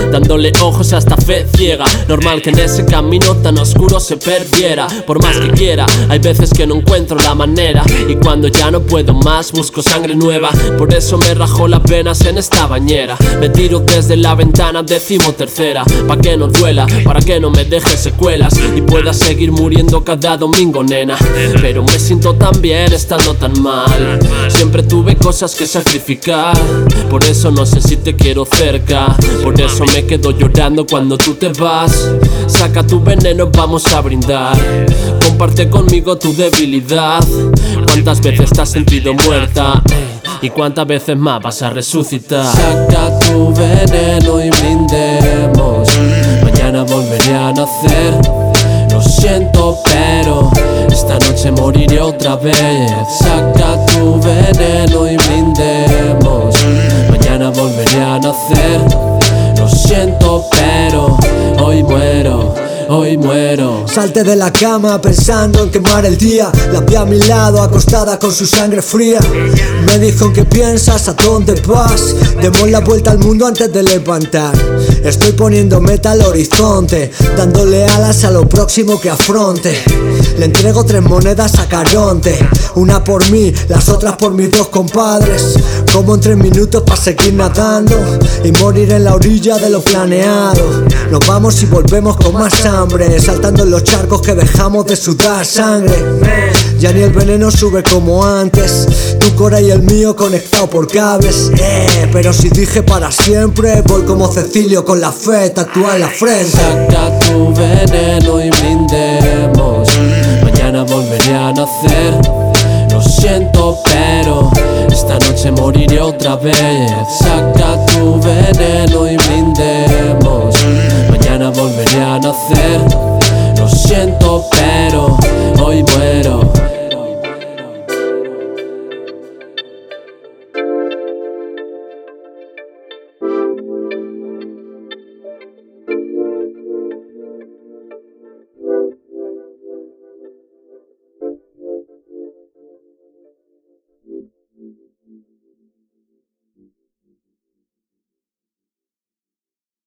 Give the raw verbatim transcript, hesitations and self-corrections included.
dándole ojos hasta fe ciega. Normal que en ese camino tan oscuro se perdiera. Por más que quiera, hay veces que no encuentro la manera, y cuando ya no puedo más busco sangre nueva. Por eso me rajo las venas en esta bañera. Me tiro desde la ventana decimotercera, pa' que no duela, para que no me deje secuelas y pueda seguir muriendo cada domingo, nena. Pero me siento tan bien estando tan mal. Siempre tuve cosas que sacrificar, por eso no sé si te quiero cerca. Por eso me quedo llorando cuando tú te vas. Saca tu veneno, vamos a brindar. Comparte conmigo tu debilidad. ¿Cuántas veces te has sentido muerta? ¿Y cuántas veces más vas a resucitar? Saca tu veneno y brindemos. Mañana volveré a nacer. Lo siento, pero esta noche moriré otra vez. Saca tu veneno y brindemos. Mañana volveré a nacer. Lo siento, pero hoy muero. Hoy muero. Salte de la cama pensando en quemar el día. La vi a mi lado acostada con su sangre fría. Me dijo ¿qué piensas? ¿A dónde vas? Demos la vuelta al mundo antes de levantar. Estoy poniendo meta al horizonte, dándole alas a lo próximo que afronte. Le entrego tres monedas a Caronte, una por mí, las otras por mis dos compadres. Como en tres minutos para seguir nadando y morir en la orilla de lo planeado. Nos vamos y volvemos con más hambre, saltando en los charcos que dejamos de sudar sangre. Ya ni el veneno sube como antes, tu cora y el mío conectado por cables. eh, Pero si dije para siempre, voy como Cecilio con la fe tatuada en la frente. Saca tu veneno y brindemos. Mañana volveré a nacer. Lo siento, pero esta noche moriré otra vez. Saca tu veneno y brindemos. Mañana volveré a nacer. Lo siento, pero hoy muero.